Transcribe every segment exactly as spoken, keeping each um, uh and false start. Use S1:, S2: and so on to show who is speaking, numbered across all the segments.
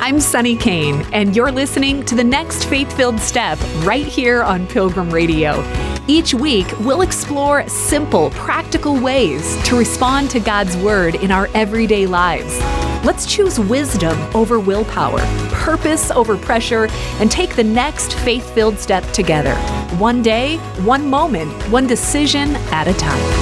S1: I'm Sunny Kane, and you're listening to the next Faith-Filled Step right here on Pilgrim Radio. Each week, we'll explore simple, practical ways to respond to God's Word in our everyday lives. Let's choose wisdom over willpower, purpose over pressure, and take the next faith-filled step together. One day, one moment, one decision at a time.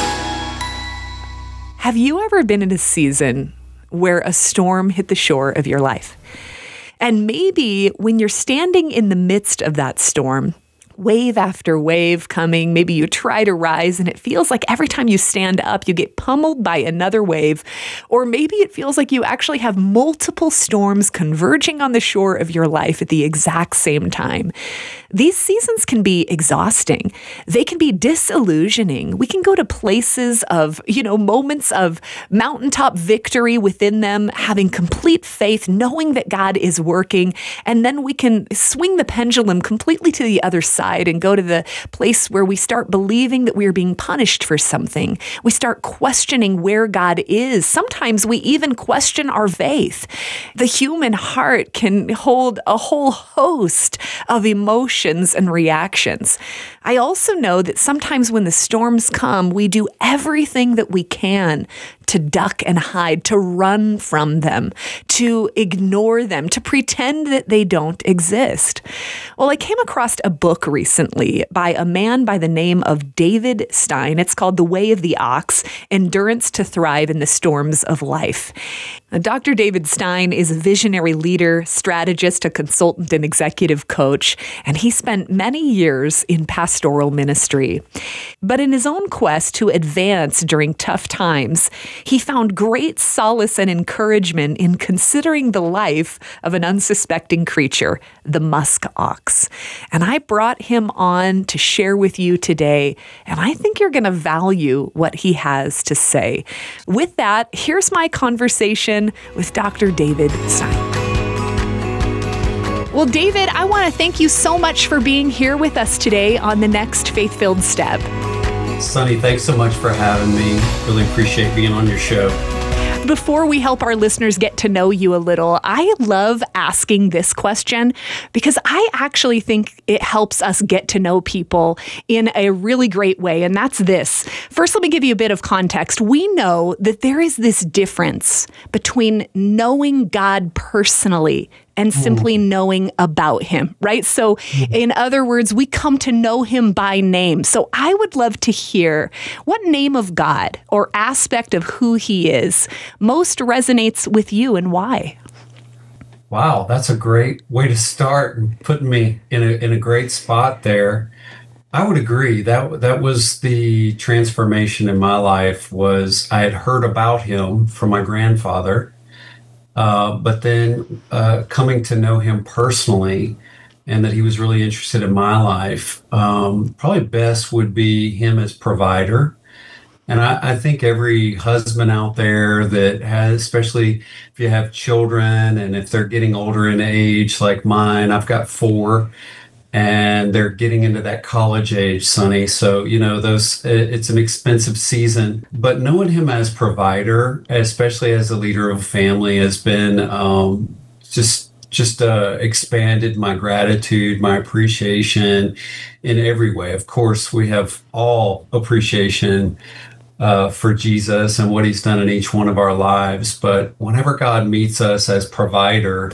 S1: Have you ever been in a season where a storm hit the shore of your life? And maybe when you're standing in the midst of that storm, wave after wave coming, maybe you try to rise and it feels like every time you stand up, you get pummeled by another wave. Or maybe it feels like you actually have multiple storms converging on the shore of your life at the exact same time. These seasons can be exhausting. They can be disillusioning. We can go to places of, you know, moments of mountaintop victory within them, having complete faith, knowing that God is working. And then we can swing the pendulum completely to the other side and go to the place where we start believing that we are being punished for something. We start questioning where God is. Sometimes we even question our faith. The human heart can hold a whole host of emotions and reactions. I also know that sometimes when the storms come, we do everything that we can to duck and hide, to run from them, to ignore them, to pretend that they don't exist. Well, I came across a book recently by a man by the name of David Stein. It's called The Way of the Ox: Endurance to Thrive in the Storms of Life. Now, Doctor David Stein is a visionary leader, strategist, a consultant, and executive coach, and he spent many years in pastoral ministry. But in his own quest to advance during tough times, he found great solace and encouragement in considering the life of an unsuspecting creature, the musk ox. And I brought him on to share with you today, and I think you're going to value what he has to say. With that, here's my conversation with Doctor David Stein. Well, David, I want to thank you so much for being here with us today on the next Faith-Filled Step.
S2: Sunny, thanks so much for having me. Really appreciate being on your show.
S1: Before we help our listeners get to know you a little, I love asking this question because I actually think it helps us get to know people in a really great way, and that's this. First, let me give you a bit of context. We know that there is this difference between knowing God personally and simply knowing about him, right? So in other words, we come to know him by name. So I would love to hear what name of God or aspect of who he is most resonates with you and why.
S2: Wow, that's a great way to start and putting me in a in a great spot there. I would agree. That that was the transformation in my life. Was I had heard about him from my grandfather. Uh, but then uh, coming to know him personally and that he was really interested in my life, um, probably best would be him as provider. And I, I think every husband out there that has, especially if you have children and if they're getting older in age like mine, I've got four, and they're getting into that college age, Sonny. So, you know, those it's an expensive season. But knowing him as provider, especially as a leader of a family, has been um, just just uh, expanded my gratitude, my appreciation in every way. Of course, we have all appreciation uh, for Jesus and what he's done in each one of our lives. But whenever God meets us as provider,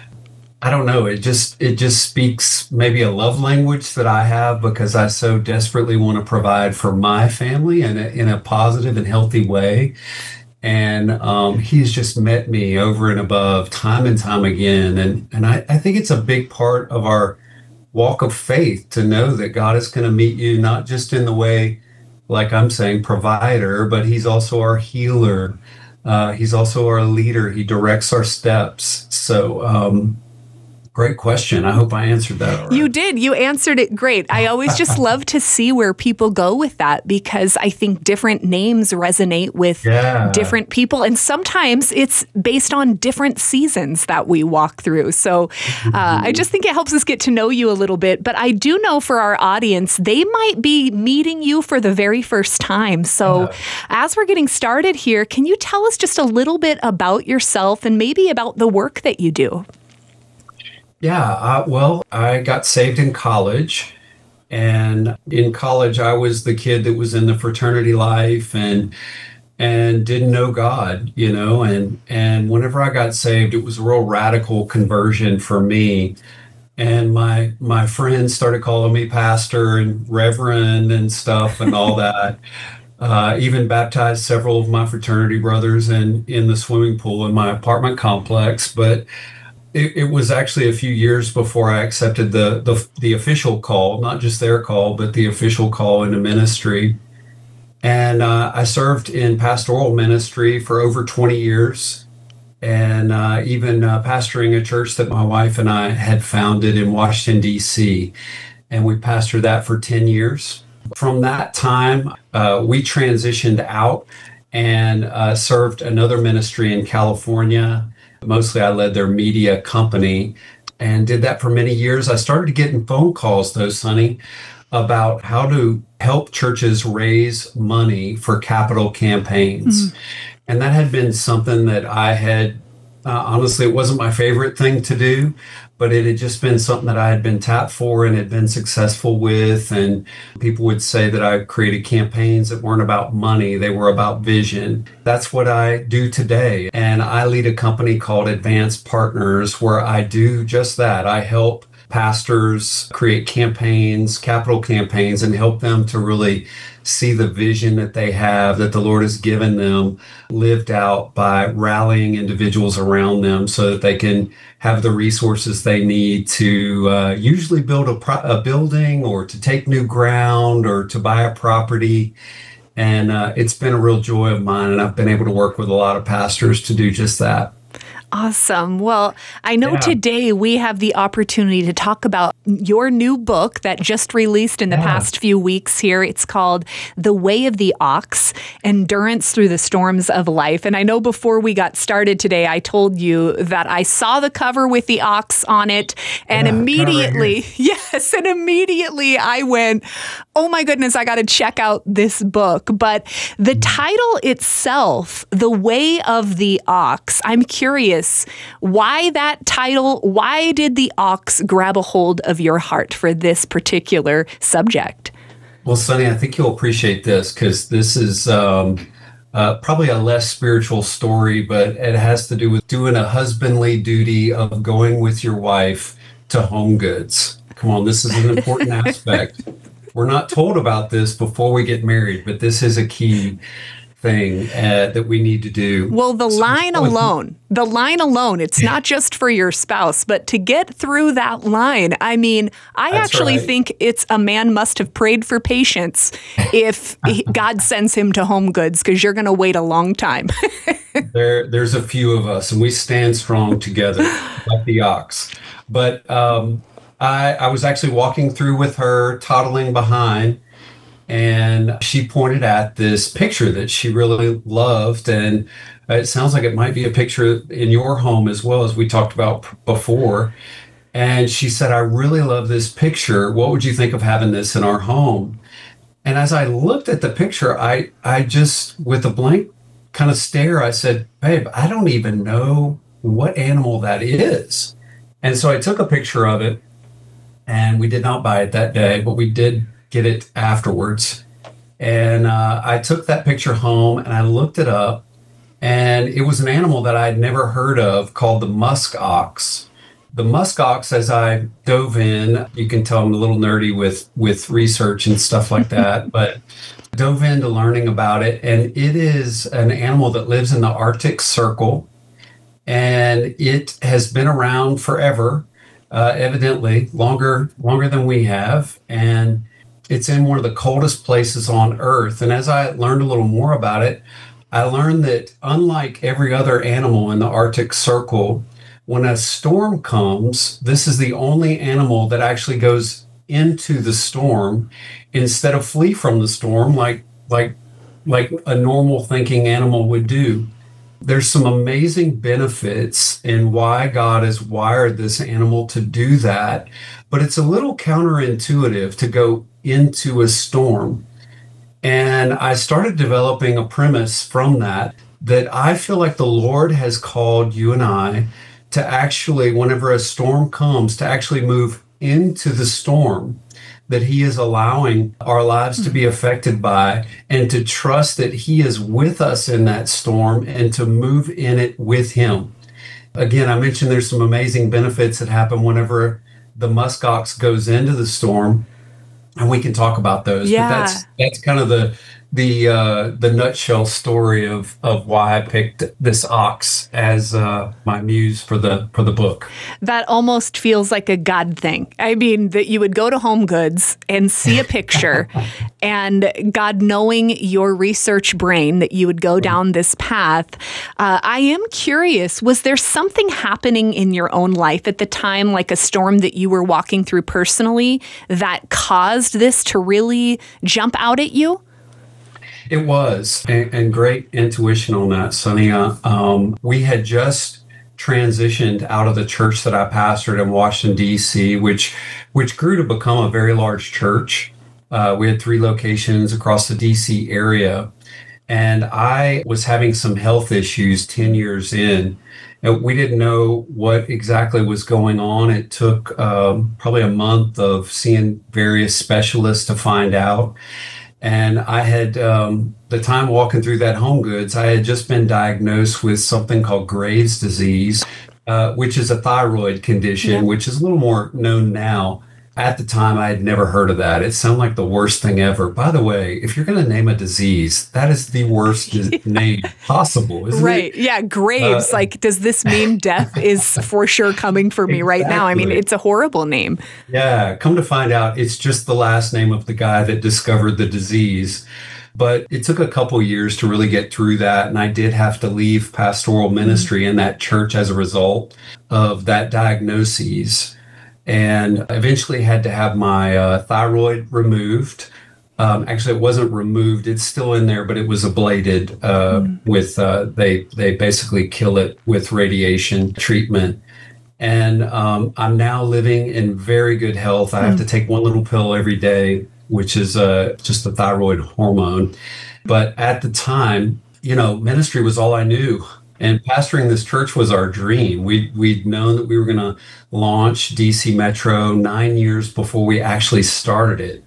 S2: I don't know, it just it just speaks maybe a love language that I have because I so desperately want to provide for my family in a, in a positive and healthy way. And um, he's just met me over and above time and time again. And, and I, I think it's a big part of our walk of faith to know that God is going to meet you, not just in the way, like I'm saying, provider, but he's also our healer. Uh, he's also our leader. He directs our steps. So, um, Great question. I hope I answered that all right.
S1: You did. You answered it great. I always just love to see where people go with that because I think different names resonate with
S2: Yeah.
S1: different people. And sometimes it's based on different seasons that we walk through. So uh, I just think it helps us get to know you a little bit. But I do know for our audience, they might be meeting you for the very first time. So
S2: Yeah.
S1: as we're getting started here, can you tell us just a little bit about yourself and maybe about the work that you do?
S2: Yeah, uh, well, I got saved in college. And in college, I was the kid that was in the fraternity life and and didn't know God, you know. And and whenever I got saved, it was a real radical conversion for me. And my my friends started calling me pastor and reverend and stuff and all that. Uh, even baptized several of my fraternity brothers in in the swimming pool in my apartment complex. But It, it was actually a few years before I accepted the, the the official call, not just their call, but the official call into ministry. And uh, I served in pastoral ministry for over twenty years, and uh, even uh, pastoring a church that my wife and I had founded in Washington, D C. And we pastored that for ten years. From that time, uh, we transitioned out and uh, served another ministry in California. Mostly I led their media company and did that for many years. I started getting phone calls though, Sonny, about how to help churches raise money for capital campaigns. Mm-hmm. And that had been something that I had, uh, honestly, it wasn't my favorite thing to do, but it had just been something that I had been tapped for and had been successful with. And people would say that I created campaigns that weren't about money, they were about vision. That's what I do today. And I lead a company called Advanced Partners where I do just that. I help pastors create campaigns, capital campaigns, and help them to really see the vision that they have, that the Lord has given them, lived out by rallying individuals around them so that they can have the resources they need to uh, usually build a, pro- a building or to take new ground or to buy a property. And uh, it's been a real joy of mine, and I've been able to work with a lot of pastors to do just that.
S1: Awesome. Well, I know
S2: Yeah.
S1: today we have the opportunity to talk about your new book that just released in the
S2: Yeah.
S1: past few weeks here. It's called The Way of the Ox, Endurance Through the Storms of Life. And I know before we got started today, I told you that I saw the cover with the ox on it. And
S2: Yeah,
S1: immediately,
S2: right
S1: yes, and immediately I went, oh my goodness, I got to check out this book. But the title itself, The Way of the Ox, I'm curious, why that title? Why did the ox grab a hold of your heart for this particular subject?
S2: Well, Sonny, I think you'll appreciate this because this is um, uh, probably a less spiritual story, but it has to do with doing a husbandly duty of going with your wife to Home Goods. Come on, this is an important aspect. We're not told about this before we get married, but this is a key thing uh, that we need to do.
S1: Well, the
S2: So-
S1: line alone, the line alone, it's not just for your spouse, but to get through that line, I mean, I
S2: That's
S1: actually
S2: right.
S1: think it's a man must have prayed for patience if he, God sends him to Home Goods, because you're going to wait a long time.
S2: There, there's a few of us, and we stand strong together, like the ox. But um, I, I was actually walking through with her, toddling behind, and she pointed at this picture that she really loved. And it sounds like it might be a picture in your home as well, as we talked about p- before. And she said, I really love this picture. What would you think of having this in our home? And as I looked at the picture, I, I just, with a blank kind of stare, I said, babe, I don't even know what animal that is. And so I took a picture of it, and we did not buy it that day, but we did get it afterwards. And uh, I took that picture home and I looked it up, and it was an animal that I had never heard of called the musk ox. The musk ox, as I dove in, you can tell I'm a little nerdy with, with research and stuff like that, but dove into learning about it. And it is an animal that lives in the Arctic Circle, and it has been around forever, uh, evidently longer, longer than we have. And it's in one of the coldest places on Earth. And as I learned a little more about it, I learned that unlike every other animal in the Arctic Circle, when a storm comes, this is the only animal that actually goes into the storm instead of flee from the storm like like like a normal thinking animal would do. There's some amazing benefits in why God has wired this animal to do that, but it's a little counterintuitive to go into a storm. And I started developing a premise from that, that I feel like the Lord has called you and I to actually, whenever a storm comes, to actually move into the storm that he is allowing our lives to be affected by, and to trust that he is with us in that storm and to move in it with him. Again, I mentioned there's some amazing benefits that happen whenever the muskox goes into the storm, and we can talk about those.
S1: Yeah.
S2: But that's that's kind of the the uh, the nutshell story of of why I picked this ox as uh, my muse for the for the book.
S1: That almost feels like a God thing. I mean, that you would go to Home Goods and see a picture, and God, knowing your research brain, that you would go down this path. Uh, I am curious, was there something happening in your own life at the time, like a storm that you were walking through personally, that caused this to really jump out at you?
S2: It was, and, and great intuition on that, Sonia. Um, we had just transitioned out of the church that I pastored in Washington, D C, which which grew to become a very large church. Uh, we had three locations across the D C area, and I was having some health issues ten years in. And we didn't know what exactly was going on. It took um, probably a month of seeing various specialists to find out. And I had, um, the time walking through that Home Goods, I had just been diagnosed with something called Graves' disease, uh, which is a thyroid condition, yeah. which is a little more known now. At the time, I had never heard of that. It sounded like the worst thing ever. By the way, if you're going to name a disease, that is the worst yeah. name possible, isn't
S1: right.
S2: it?
S1: Right. Yeah. Graves. Uh, like, does this mean death is for sure coming for me exactly. right now? I mean, it's a horrible name.
S2: Yeah. Come to find out, it's just the last name of the guy that discovered the disease. But it took a couple years to really get through that. And I did have to leave pastoral ministry in that church as a result of that diagnosis. And eventually had to have my uh, thyroid removed. Um, actually, it wasn't removed; it's still in there, but it was ablated. Uh, mm. With uh, they they basically kill it with radiation treatment. And um, I'm now living in very good health. I mm. have to take one little pill every day, which is uh, just the thyroid hormone. But at the time, you know, ministry was all I knew. And pastoring this church was our dream. We, we'd known that we were going to launch D C Metro nine years before we actually started it.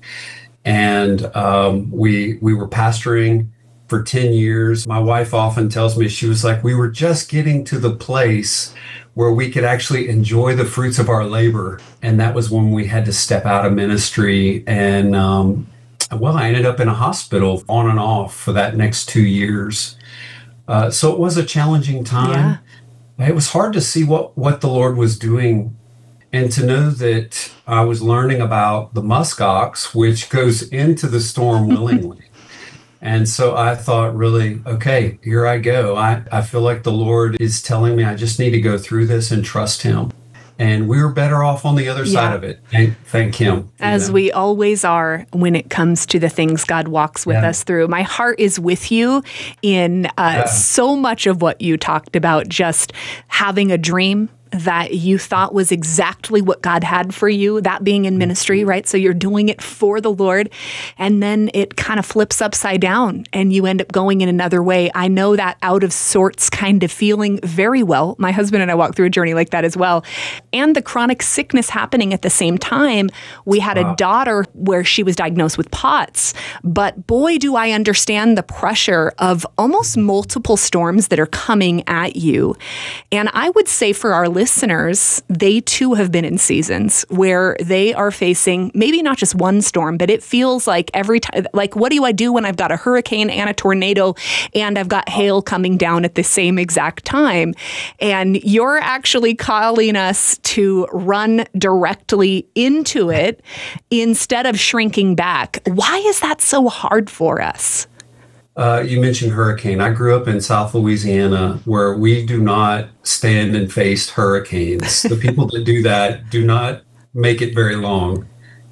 S2: And um, we we were pastoring for ten years. My wife often tells me, she was like, we were just getting to the place where we could actually enjoy the fruits of our labor. And that was when we had to step out of ministry. And um, well, I ended up in a hospital on and off for that next two years. Uh, so it was a challenging time. Yeah. It was hard to see what, what the Lord was doing, and to know that I was learning about the muskox, which goes into the storm willingly. And so I thought, really, okay, here I go. I, I feel like the Lord is telling me I just need to go through this and trust him. And we were better off on the other yeah. side of it. Thank, thank him.
S1: As know. we always are when it comes to the things God walks with yeah. us through. My heart is with you in uh, yeah. so much of what you talked about, just having a dream that you thought was exactly what God had for you, that being in ministry, right? So you're doing it for the Lord, and then it kind of flips upside down and you end up going in another way. I know that out of sorts kind of feeling very well. My husband and I walked through a journey like that as well. And the chronic sickness happening at the same time. We had wow. a daughter where she was diagnosed with POTS, but boy, do I understand the pressure of almost multiple storms that are coming at you. And I would say for our listeners, listeners, they too have been in seasons where they are facing maybe not just one storm, but it feels like every time, like, what do I do when I've got a hurricane and a tornado and I've got hail coming down at the same exact time? And you're actually calling us to run directly into it instead of shrinking back. Why is that so hard for us?
S2: Uh, you mentioned hurricane. I grew up in South Louisiana where we do not stand and face hurricanes. The people that do that do not make it very long.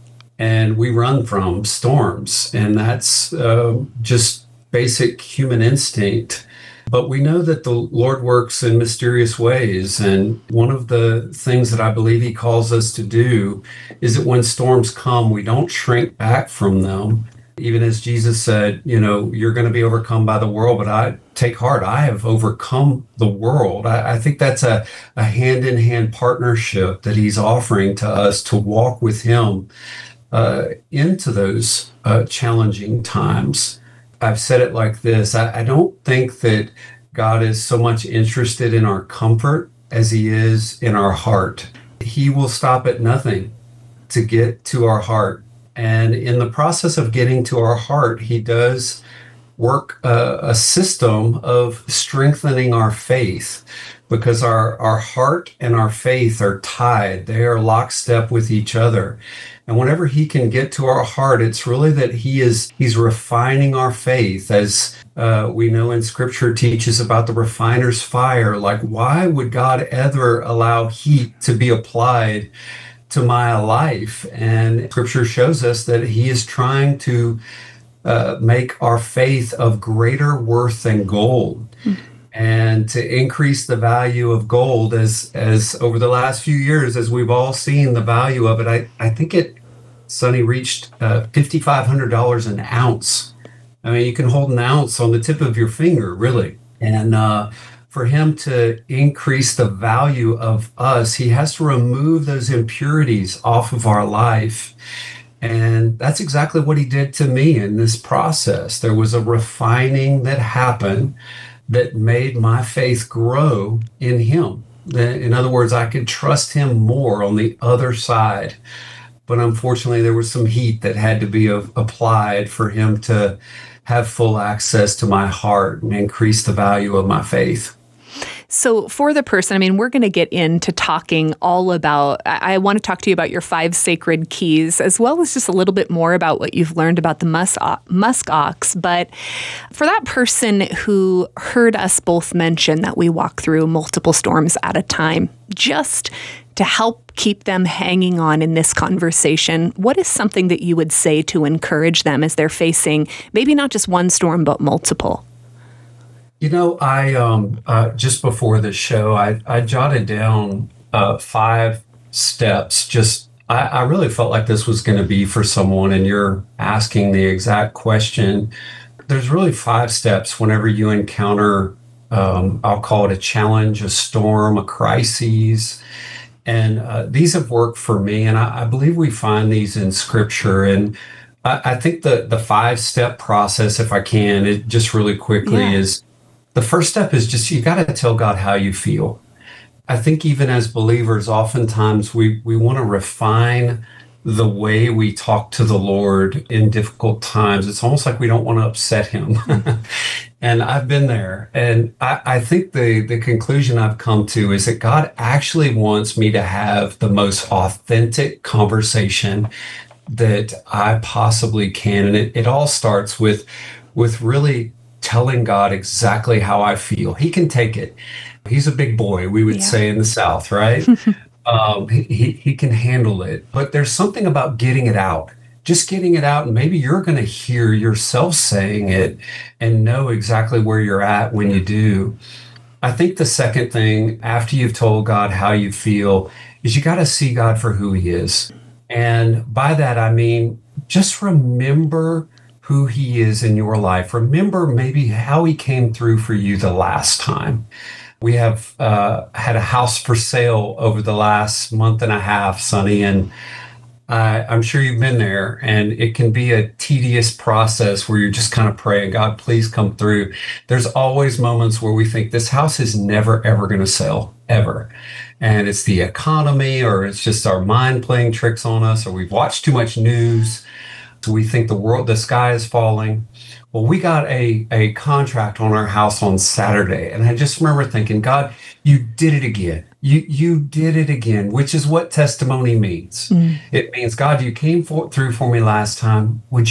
S2: And we run from storms. And that's uh, just basic human instinct. But we know that the Lord works in mysterious ways. And one of the things that I believe he calls us to do is that when storms come, we don't shrink back from them. Even as Jesus said, you know, you're going to be overcome by the world, but I take heart, I have overcome the world. I, I think that's a, a hand-in-hand partnership that he's offering to us to walk with him uh, into those uh, challenging times. I've said it like this. I, I don't think that God is so much interested in our comfort as he is in our heart. He will stop at nothing to get to our heart. And in the process of getting to our heart, he does work a, a system of strengthening our faith, because our, our heart and our faith are tied. They are lockstep with each other. And whenever he can get to our heart, it's really that he is he's refining our faith, as uh, we know in Scripture teaches about the refiner's fire. Like, why would God ever allow heat to be applied to my life? And Scripture shows us that he is trying to uh, make our faith of greater worth than gold. Mm-hmm. And to increase the value of gold, as as over the last few years, as we've all seen the value of it, I, I think it, Sonny, reached uh, five thousand five hundred dollars an ounce. I mean, you can hold an ounce on the tip of your finger, really. And uh, for him to increase the value of us, he has to remove those impurities off of our life. And that's exactly what he did to me in this process. There was a refining that happened that made my faith grow in him. In other words, I could trust him more on the other side. But unfortunately, there was some heat that had to be applied for him to have full access to my heart and increase the value of my faith.
S1: So for the person, I mean, we're going to get into talking all about, I, I want to talk to you about your five sacred keys, as well as just a little bit more about what you've learned about the musk, musk ox. But for that person who heard us both mention that we walk through multiple storms at a time, just to help keep them hanging on in this conversation, what is something that you would say to encourage them as they're facing maybe not just one storm, but multiple?
S2: You know, I um, uh, just before the show, I, I jotted down uh, five steps. Just I, I really felt like this was going to be for someone, and you're asking the exact question. There's really five steps whenever you encounter, um, I'll call it a challenge, a storm, a crisis. And uh, these have worked for me, and I, I believe we find these in Scripture. And I, I think the the five step process, if I can, it just really quickly yeah. is. The first step is just, you got to tell God how you feel. I think even as believers, oftentimes we, we want to refine the way we talk to the Lord in difficult times. It's almost like we don't want to upset him. And I've been there. And I, I think the, the conclusion I've come to is that God actually wants me to have the most authentic conversation that I possibly can. And it, it all starts with, with really telling God exactly how I feel. He can take it. He's a big boy, we would yeah. say in the South, right? um, he, he, he can handle it. But there's something about getting it out, just getting it out. And maybe you're going to hear yourself saying it and know exactly where you're at when you do. I think the second thing, after you've told God how you feel, is you got to see God for who he is. And by that, I mean, just remember who he is in your life. Remember maybe how he came through for you the last time. We have uh, had a house for sale over the last month and a half, Sonny, and uh, I'm sure you've been there, and it can be a tedious process where you're just kind of praying, God, please come through. There's always moments where we think this house is never, ever going to sell, ever. And it's the economy, or it's just our mind playing tricks on us, or we've watched too much news. So we think the world, the sky is falling. Well, we got a, a contract on our house on Saturday. And I just remember thinking, God, you did it again. You you did it again, which is what testimony means. Mm. It means, God, you came for, through for me last time. Would you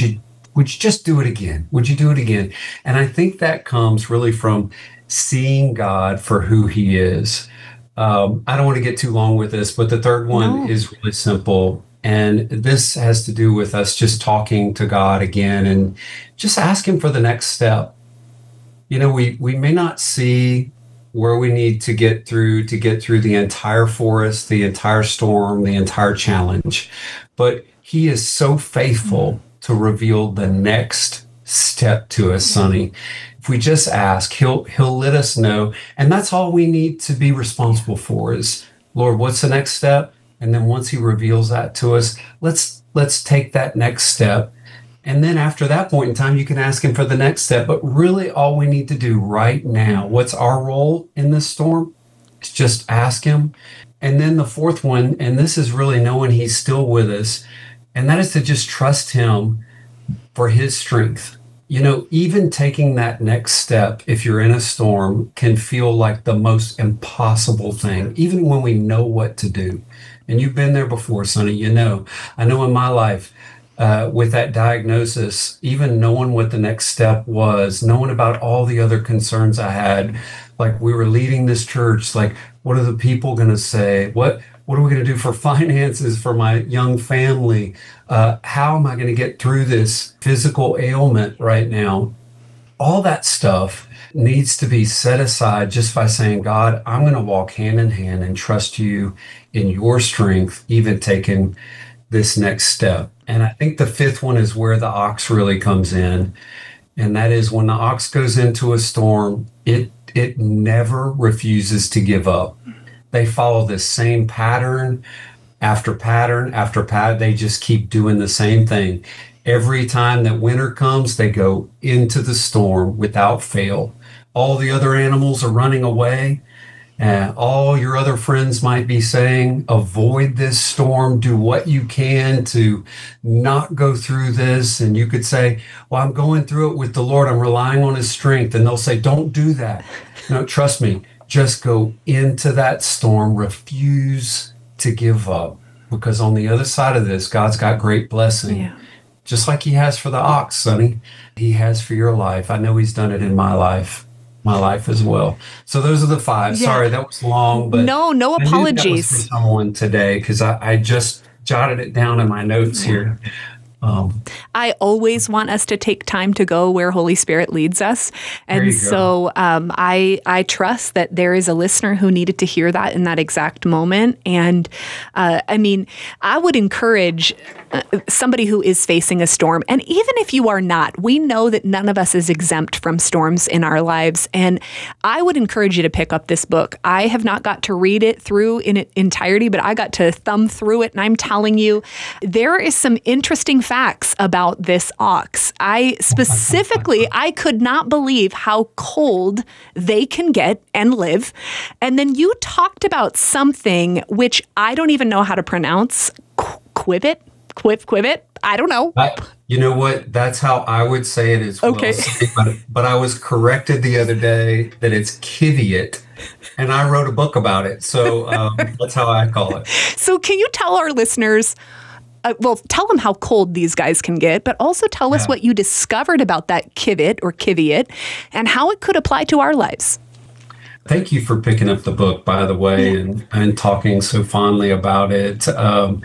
S2: would you just do it again? Would you do it again? And I think that comes really from seeing God for who he is. Um, I don't want to get too long with this, but the third one
S1: No.
S2: is really simple. And this has to do with us just talking to God again and just ask him for the next step. You know, we, we may not see where we need to get through to get through the entire forest, the entire storm, the entire challenge, but he is so faithful to reveal the next step to us, Sonny. If we just ask, he'll he'll let us know. And that's all we need to be responsible for is, Lord, what's the next step? And then once he reveals that to us, let's let's take that next step. And then after that point in time, you can ask him for the next step. But really all we need to do right now, what's our role in this storm? Is just ask him. And then the fourth one, and this is really knowing he's still with us, and that is to just trust him for his strength. You know, even taking that next step, if you're in a storm, can feel like the most impossible thing, even when we know what to do. And you've been there before, Sonny, you know. I know in my life, uh, with that diagnosis, even knowing what the next step was, knowing about all the other concerns I had, like we were leading this church, like, what are the people going to say? What What are we going to do for finances for my young family? Uh, how am I going to get through this physical ailment right now? All that stuff needs to be set aside just by saying, God, I'm going to walk hand in hand and trust you in your strength, even taking this next step. And I think the fifth one is where the ox really comes in. And that is when the ox goes into a storm, it it never refuses to give up. They follow this same pattern after pattern after pattern. They just keep doing the same thing. Every time that winter comes, they go into the storm without fail. All the other animals are running away. Uh, all your other friends might be saying, avoid this storm, do what you can to not go through this. And you could say, well, I'm going through it with the Lord. I'm relying on his strength. And they'll say, don't do that. No, trust me. Just go into that storm, refuse to give up, because on the other side of this, God's got great blessing.
S1: Yeah.
S2: Just like he has for the ox, Sonny, he has for your life. I know he's done it in my life, my life as well. So those are the five.
S1: Yeah.
S2: Sorry, that was long, but
S1: No, no
S2: I knew
S1: apologies.
S2: that was for someone today because I, I just jotted it down in my notes here. Um,
S1: I always want us to take time to go where Holy Spirit leads us.
S2: There
S1: And
S2: you go.
S1: so um, I I trust that there is a listener who needed to hear that in that exact moment. And uh, I mean, I would encourage uh, somebody who is facing a storm, and even if you are not, we know that none of us is exempt from storms in our lives. And I would encourage you to pick up this book. I have not got to read it through in its entirety, but I got to thumb through it. And I'm telling you, there is some interesting facts about this ox. I specifically, I could not believe how cold they can get and live. And then you talked about something which I don't even know how to pronounce. Qu- Quivet? Quiv, quivet? I don't know.
S2: I, you know what? That's how I would say it as well.
S1: Okay.
S2: But, but I was corrected the other day that it's Kiviat, and I wrote a book about it. So um, that's how I call it.
S1: So can you tell our listeners, uh, well, tell them how cold these guys can get, but also tell us
S2: Yeah.
S1: what you discovered about that Kivet or Kiviat and how it could apply to our lives.
S2: Thank you for picking up the book, by the way, and, and talking so fondly about it. Um,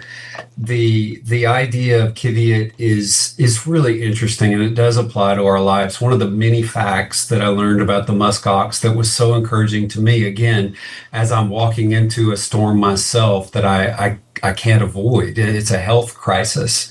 S2: the the idea of Kiviat is is really interesting, and it does apply to our lives. One of the many facts that I learned about the muskox that was so encouraging to me, again, as I'm walking into a storm myself that I I, I can't avoid. It's a health crisis,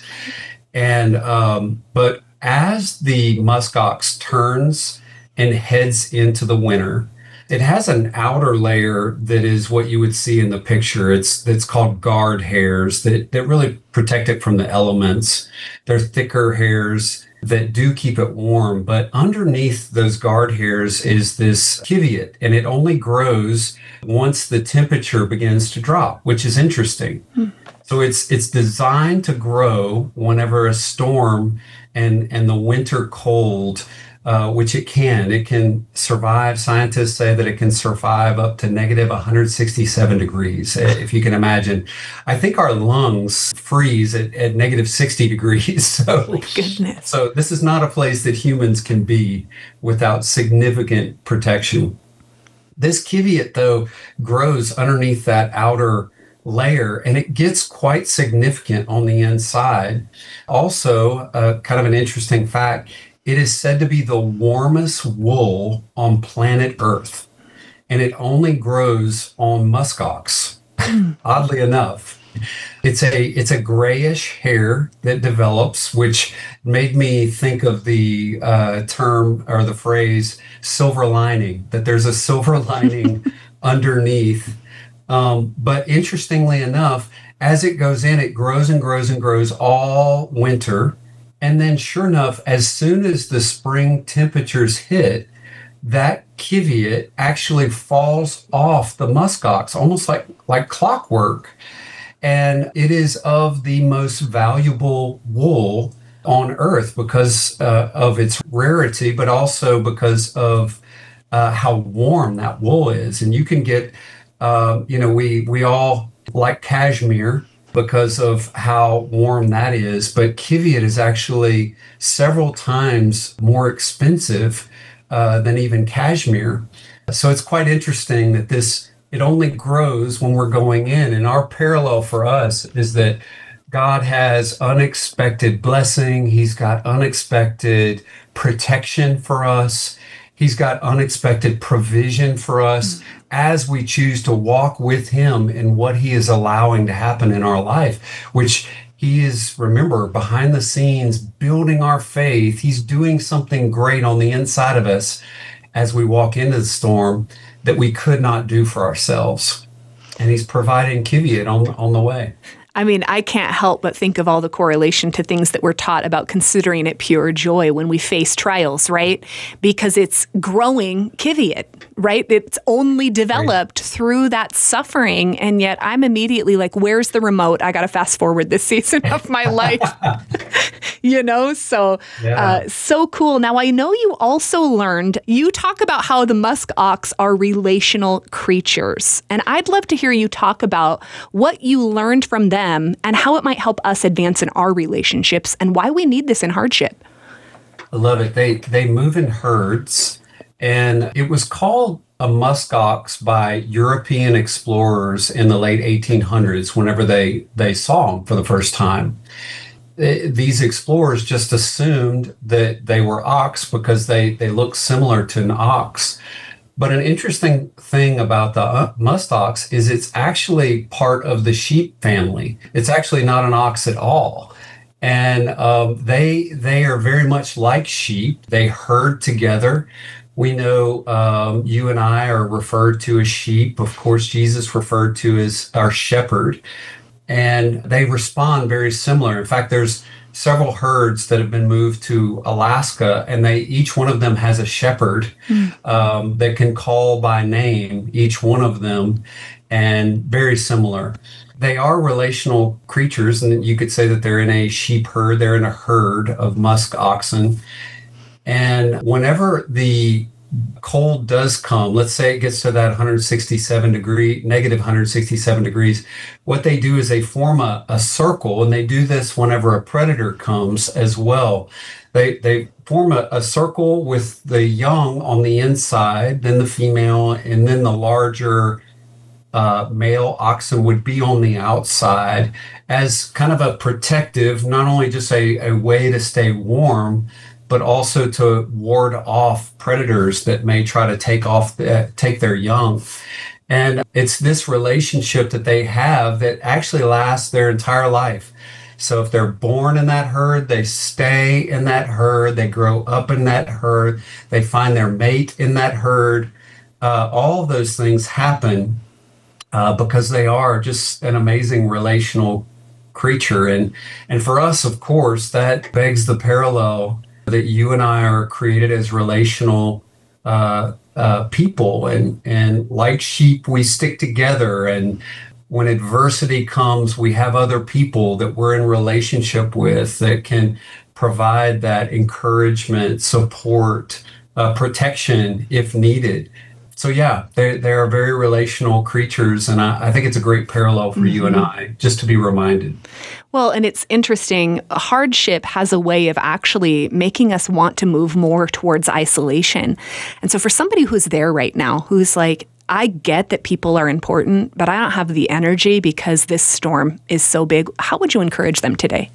S2: and um, but as the muskox turns and heads into the winter, it has an outer layer that is what you would see in the picture. It's it's called guard hairs that, that really protect it from the elements. They're thicker hairs that do keep it warm, but underneath those guard hairs is this Kiviat, and it only grows once the temperature begins to drop, which is interesting. Hmm. So it's it's designed to grow whenever a storm and and the winter cold uh, which it can. It can survive. Scientists say that it can survive up to negative one hundred sixty-seven degrees, if you can imagine. I think our lungs freeze at, at negative sixty degrees. So,
S1: My goodness.
S2: so this is not a place that humans can be without significant protection. This Kiviat, though, grows underneath that outer layer, and it gets quite significant on the inside. Also, uh, kind of an interesting fact, it is said to be the warmest wool on planet Earth, and it only grows on muskox, oddly enough. It's a it's a grayish hair that develops, which made me think of the uh, term or the phrase silver lining, that there's a silver lining underneath. Um, but interestingly enough, as it goes in, it grows and grows and grows all winter. And then sure enough, as soon as the spring temperatures hit, that Kiviat actually falls off the muskox, almost like, like clockwork. And it is of the most valuable wool on Earth because uh, of its rarity, but also because of uh, how warm that wool is. And you can get, uh, you know, we we all like cashmere because of how warm that is, but Kiviat is actually several times more expensive uh, than even cashmere. So it's quite interesting that this it only grows when we're going in. And our parallel for us is that God has unexpected blessing. He's got unexpected protection for us. He's got unexpected provision for us as we choose to walk with him in what he is allowing to happen in our life, which he is, remember, behind the scenes, building our faith. He's doing something great on the inside of us as we walk into the storm that we could not do for ourselves. And he's providing Kiviat on, on the way.
S1: I mean, I can't help but think of all the correlation to things that we're taught about considering it pure joy when we face trials, right? Because it's growing Kiviat, right? It's only developed right. through that suffering. And yet I'm immediately like, where's the remote? I got to fast forward this season of my life. You know, so yeah. uh, so cool. Now, I know you also learned, you talk about how the musk ox are relational creatures. And I'd love to hear you talk about what you learned from them and how it might help us advance in our relationships and why we need this in hardship.
S2: I love it. They, they move in herds, and it was called a musk ox by European explorers in the late eighteen hundreds whenever they, they saw them for the first time. These explorers just assumed that they were ox because they, they look similar to an ox. But an interesting thing about the musk ox is it's actually part of the sheep family. It's actually not an ox at all. And um, they they are very much like sheep. They herd together. We know um, you and I are referred to as sheep. Of course, Jesus referred to as our shepherd. And they respond very similar. In fact, there's several herds that have been moved to Alaska, and they each one of them has a shepherd mm. um, that can call by name, each one of them, and very similar. They are relational creatures, and you could say that they're in a sheep herd. They're in a herd of musk oxen. And whenever the cold does come, let's say it gets to that one hundred sixty-seven degree, negative one hundred sixty-seven degrees, what they do is they form a, a circle, and they do this whenever a predator comes as well. They they form a, a circle with the young on the inside, then the female, and then the larger uh, male oxen would be on the outside as kind of a protective, not only just a, a way to stay warm, but also to ward off predators that may try to take off the, take their young. And it's this relationship that they have that actually lasts their entire life. So if they're born in that herd, they stay in that herd, they grow up in that herd, they find their mate in that herd. Uh, all of those things happen uh, because they are just an amazing relational creature. And, and for us, of course, that begs the parallel that you and I are created as relational uh, uh, people, and and like sheep, we stick together. And when adversity comes, we have other people that we're in relationship with that can provide that encouragement, support, uh, protection if needed. So yeah, they they are very relational creatures, and I, I think it's a great parallel for mm-hmm. you and I, just to be reminded.
S1: Well, and it's interesting. Hardship has a way of actually making us want to move more towards isolation. And so for somebody who's there right now, who's like, I get that people are important, but I don't have the energy because this storm is so big, how would you encourage them today?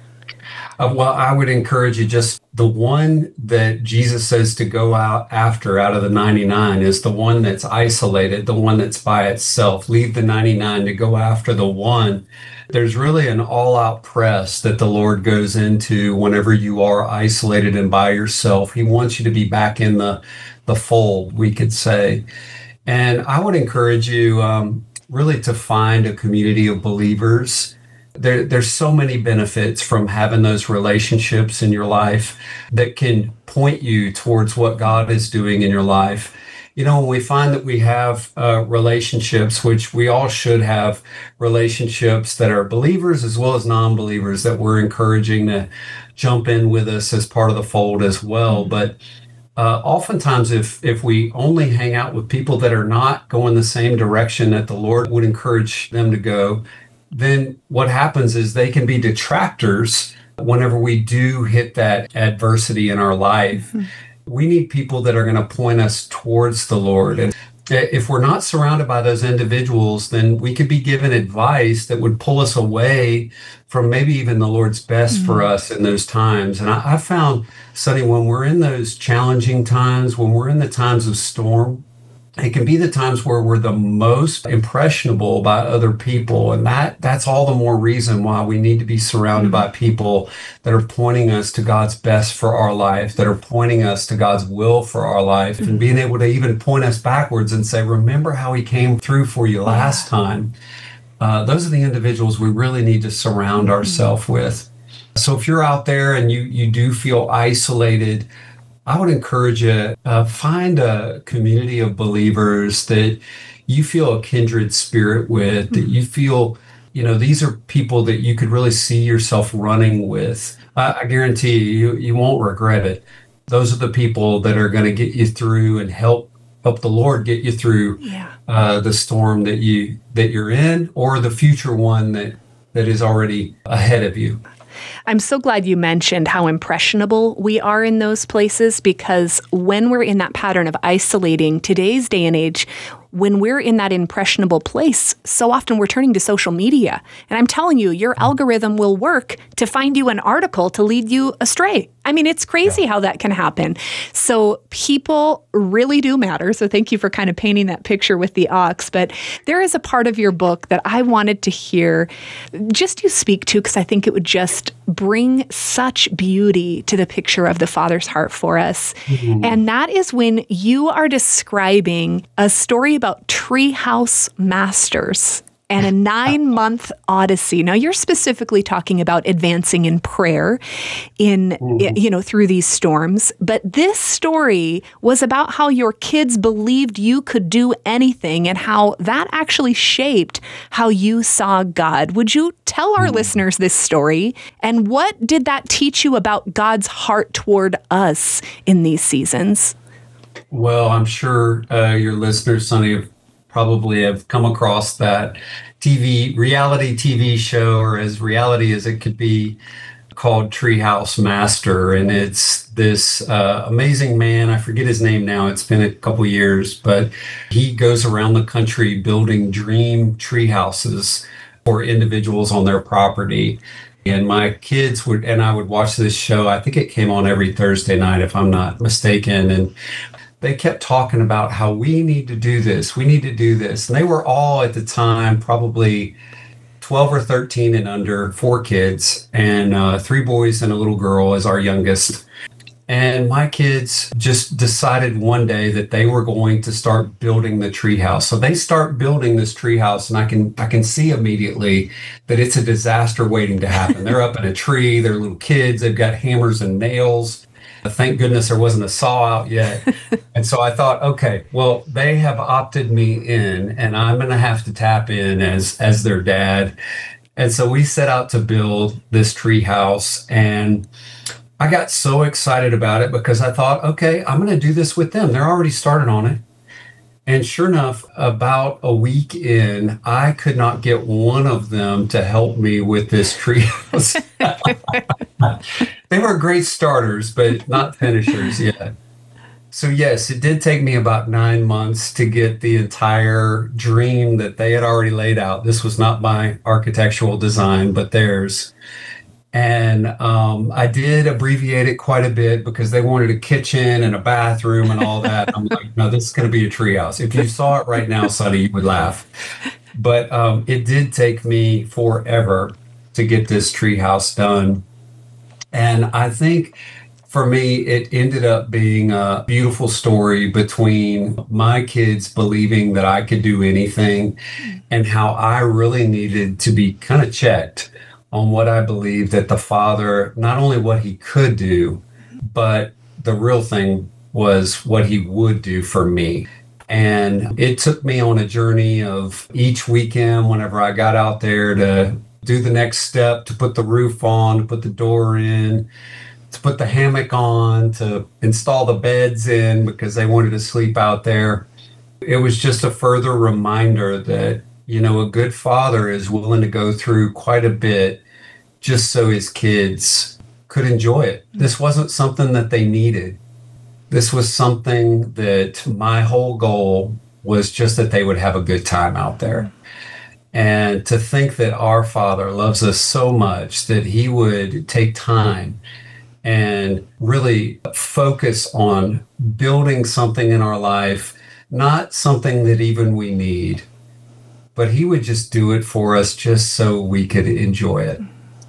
S2: Uh, well, I would encourage you, just the one that Jesus says to go out after out of the ninety-nine is the one that's isolated, the one that's by itself. Leave the ninety-nine to go after the one. There's really an all-out press that the Lord goes into whenever you are isolated and by yourself. He wants you to be back in the, the fold, we could say. And I would encourage you um, really to find a community of believers. There, there's so many benefits from having those relationships in your life that can point you towards what God is doing in your life. You know, when we find that we have uh, relationships, which we all should have relationships that are believers as well as non-believers that we're encouraging to jump in with us as part of the fold as well. But uh, oftentimes, if if we only hang out with people that are not going the same direction that the Lord would encourage them to go, then what happens is they can be detractors whenever we do hit that adversity in our life. Mm-hmm. We need people that are going to point us towards the Lord. And if we're not surrounded by those individuals, then we could be given advice that would pull us away from maybe even the Lord's best mm-hmm. for us in those times. And I, I found, Sonny, when we're in those challenging times, when we're in the times of storm, it can be the times where we're the most impressionable by other people. And that that's all the more reason why we need to be surrounded mm-hmm. by people that are pointing us to God's best for our life, that are pointing us to God's will for our life, mm-hmm. and being able to even point us backwards and say, remember how he came through for you last yeah. time. Uh, those are the individuals we really need to surround mm-hmm. ourselves with. So if you're out there and you you do feel isolated, I would encourage you, uh, find a community of believers that you feel a kindred spirit with, that you feel, you know, these are people that you could really see yourself running with. Uh, I guarantee you, you won't regret it. Those are the people that are going to get you through and help help the Lord get you through yeah. uh, the storm that you that you're in, or the future one that that is already ahead of you.
S1: I'm so glad you mentioned how impressionable we are in those places, because when we're in that pattern of isolating, today's day and age, when we're in that impressionable place, so often we're turning to social media. And I'm telling you, your algorithm will work to find you an article to lead you astray. I mean, it's crazy yeah. how that can happen. So people really do matter. So thank you for kind of painting that picture with the ox. But there is a part of your book that I wanted to hear just you speak to, because I think it would just bring such beauty to the picture of the Father's heart for us. Mm-hmm. And that is when you are describing a story about Treehouse Masters and a nine-month odyssey. Now, you're specifically talking about advancing in prayer in, mm-hmm. you know, through these storms. But this story was about how your kids believed you could do anything and how that actually shaped how you saw God. Would you tell our mm-hmm. listeners this story? And what did that teach you about God's heart toward us in these seasons?
S2: Well, I'm sure uh, your listeners, Sonny, have probably have come across that T V, reality T V show, or as reality as it could be, called Treehouse Master. And it's this uh, amazing man. I forget his name now. It's been a couple years, but he goes around the country building dream tree houses for individuals on their property. And my kids would, and I would watch this show. I think it came on every Thursday night, if I'm not mistaken. And they kept talking about how we need to do this. We need to do this. And they were all at the time probably twelve or thirteen and under, four kids, and uh, three boys and a little girl as our youngest. And my kids just decided one day that they were going to start building the treehouse. So they start building this treehouse, and I can I can see immediately that it's a disaster waiting to happen. They're up in a tree. They're little kids. They've got hammers and nails. Thank goodness there wasn't a saw out yet. And so I thought, okay, well, they have opted me in, and I'm going to have to tap in as as their dad. And so we set out to build this tree house, and I got so excited about it because I thought, okay, I'm going to do this with them. They're already started on it. And sure enough, about a week in, I could not get one of them to help me with this treehouse. They were great starters, but not finishers yet. So yes, it did take me about nine months to get the entire dream that they had already laid out. This was not my architectural design, but theirs. And um, I did abbreviate it quite a bit because they wanted a kitchen and a bathroom and all that. I'm like, no, this is going to be a treehouse. If you saw it right now, Sonny, you would laugh. But um, it did take me forever to get this treehouse done. And I think for me, it ended up being a beautiful story between my kids believing that I could do anything and how I really needed to be kind of checked on what I believed that the Father, not only what he could do, but the real thing was what he would do for me. And it took me on a journey of each weekend, whenever I got out there, to do the next step, to put the roof on, to put the door in, to put the hammock on, to install the beds in because they wanted to sleep out there. It was just a further reminder that, you know, a good father is willing to go through quite a bit just so his kids could enjoy it. This wasn't something that they needed. This was something that my whole goal was just that they would have a good time out there. And to think that our Father loves us so much that he would take time and really focus on building something in our life, not something that even we need, but he would just do it for us just so we could enjoy it.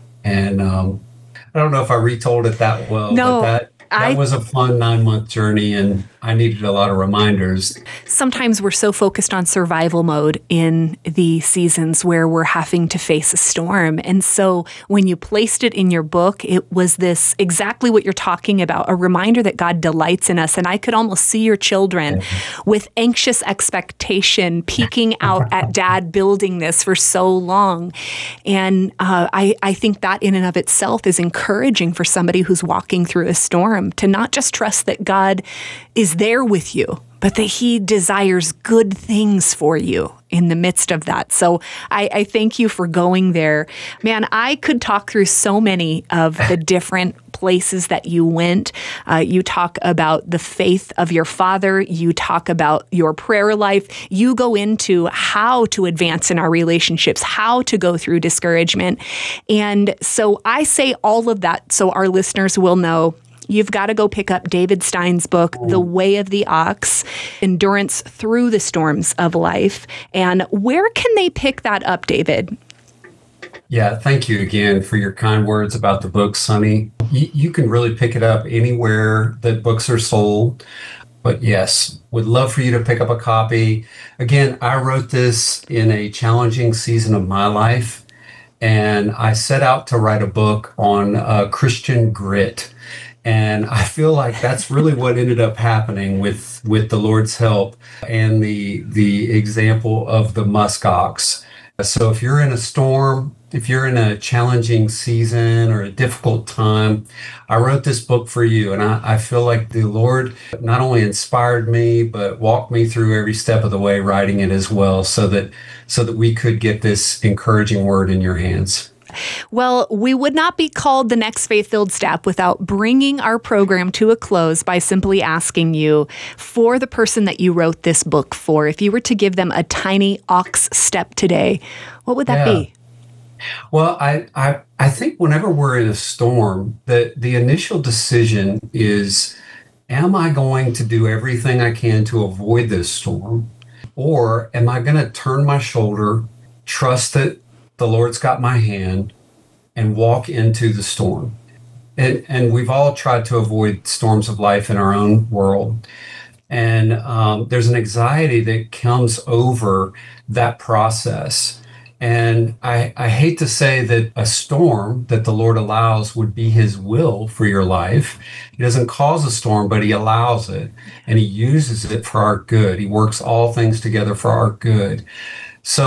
S2: And um, I don't know if I retold it that well,
S1: no,
S2: but that, that
S1: I,
S2: was a fun nine-month journey, and I needed a lot of reminders.
S1: Sometimes we're so focused on survival mode in the seasons where we're having to face a storm. And so when you placed it in your book, it was this exactly what you're talking about, a reminder that God delights in us. And I could almost see your children with anxious expectation peeking out at Dad building this for so long. And uh, I, I think that in and of itself is encouraging for somebody who's walking through a storm to not just trust that God is there with you, but that he desires good things for you in the midst of that. So I, I thank you for going there. Man, I could talk through so many of the different places that you went. Uh, you talk about the faith of your father. You talk about your prayer life. You go into how to advance in our relationships, how to go through discouragement. And so I say all of that so our listeners will know you've got to go pick up David Stein's book, The Way of the Ox, Endurance Through the Storms of Life. And where can they pick that up, David?
S2: Yeah, thank you again for your kind words about the book, Sonny. You, you can really pick it up anywhere that books are sold. But yes, would love for you to pick up a copy. Again, I wrote this in a challenging season of my life, and I set out to write a book on uh, Christian grit. And I feel like that's really what ended up happening with, with the Lord's help and the the example of the musk ox. So if you're in a storm, if you're in a challenging season or a difficult time, I wrote this book for you. And I, I feel like the Lord not only inspired me, but walked me through every step of the way writing it as well, so that so that we could get this encouraging word in your hands.
S1: Well, we would not be called the Next Faith-Filled Step without bringing our program to a close by simply asking you, for the person that you wrote this book for, if you were to give them a tiny ox step today, what would that
S2: yeah.
S1: be?
S2: Well, I, I I think whenever we're in a storm, the, the initial decision is, am I going to do everything I can to avoid this storm? Or am I going to turn my shoulder, trust that the Lord's got my hand, and walk into the storm? And, and we've all tried to avoid storms of life in our own world. And um, there's an anxiety that comes over that process. And I, I hate to say that a storm that the Lord allows would be his will for your life. He doesn't cause a storm, but he allows it, and he uses it for our good. He works all things together for our good. So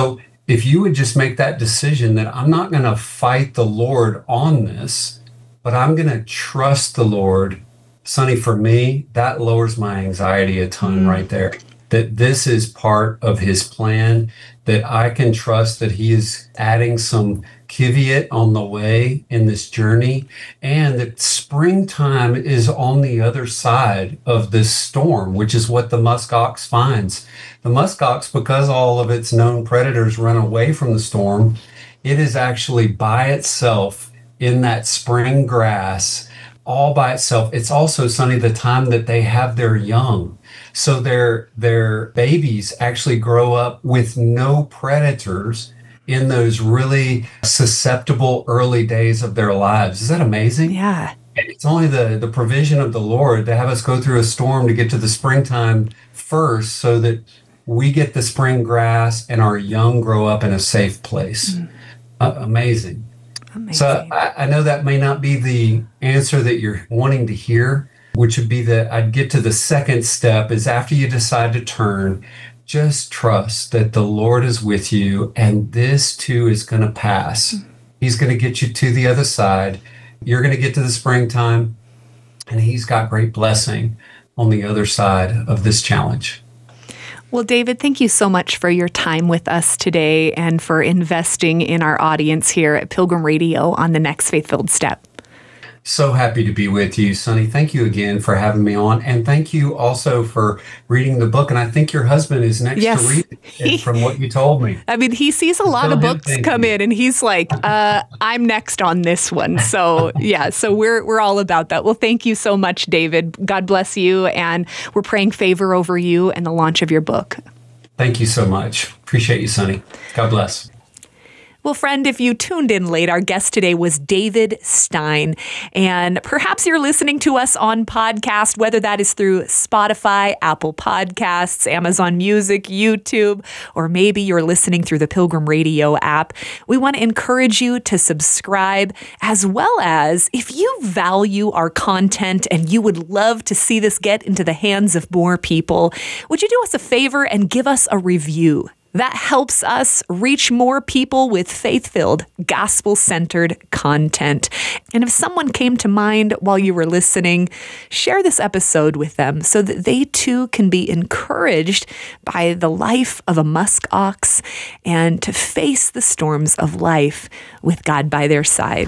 S2: if you would just make that decision that I'm not going to fight the Lord on this, but I'm going to trust the Lord, Sonny, for me, that lowers my anxiety a ton mm. right there. That this is part of his plan, that I can trust that he is adding some caveat on the way in this journey, and that springtime is on the other side of this storm, which is what the muskox finds. The muskox, because all of its known predators run away from the storm, it is actually by itself in that spring grass, all by itself. It's also, Sonny, the time that they have their young. So their their babies actually grow up with no predators in those really susceptible early days of their lives. Is that amazing?
S1: Yeah.
S2: It's only the, the provision of the Lord to have us go through a storm to get to the springtime first, so that we get the spring grass and our young grow up in a safe place. Mm. Uh, amazing. Amazing. So I, I know that may not be the answer that you're wanting to hear, which would be that I'd get to the second step is after you decide to turn, just trust that the Lord is with you, and this too is going to pass. He's going to get you to the other side. You're going to get to the springtime, and he's got great blessing on the other side of this challenge.
S1: Well, David, thank you so much for your time with us today and for investing in our audience here at Pilgrim Radio on the next Faith-Filled Step.
S2: So happy to be with you, Sonny. Thank you again for having me on. And thank you also for reading the book. And I think your husband is next yes. to read it from what you told me.
S1: I mean, he sees a lot Tell of books come you. in and he's like, uh, I'm next on this one. So yeah, so we're we're all about that. Well, thank you so much, David. God bless you. And we're praying favor over you and the launch of your book.
S2: Thank you so much. Appreciate you, Sonny. God bless.
S1: Well, friend, if you tuned in late, our guest today was David Stein. And perhaps you're listening to us on podcast, whether that is through Spotify, Apple Podcasts, Amazon Music, YouTube, or maybe you're listening through the Pilgrim Radio app. We want to encourage you to subscribe, as well as if you value our content and you would love to see this get into the hands of more people, would you do us a favor and give us a review? That helps us reach more people with faith-filled, gospel-centered content. And if someone came to mind while you were listening, share this episode with them so that they too can be encouraged by the life of a musk ox and to face the storms of life with God by their side.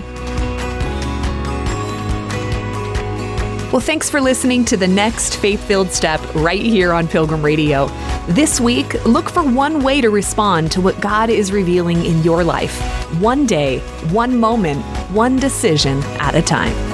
S1: Well, thanks for listening to the next Faith-Filled Step right here on Pilgrim Radio. This week, look for one way to respond to what God is revealing in your life. One day, one moment, one decision at a time.